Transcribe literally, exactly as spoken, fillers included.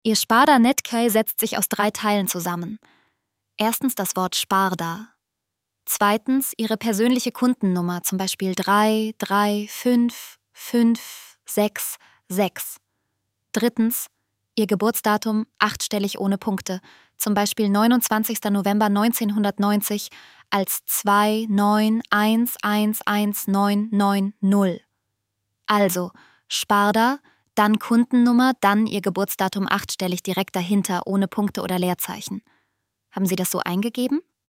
Ihr Sparda-Netkai setzt sich aus drei Teilen zusammen. Erstens das Wort Sparda. Zweitens Ihre persönliche Kundennummer, zum Beispiel drei drei fünf fünf sechs sechs. Drittens Ihr Geburtsdatum, achtstellig ohne Punkte, zum Beispiel neunundzwanzigster November neunzehnhundertneunzig als zwei neun eins eins eins neun neun null. Also Sparda, dann Kundennummer, dann Ihr Geburtsdatum achtstellig direkt dahinter, ohne Punkte oder Leerzeichen. Haben Sie das so eingegeben?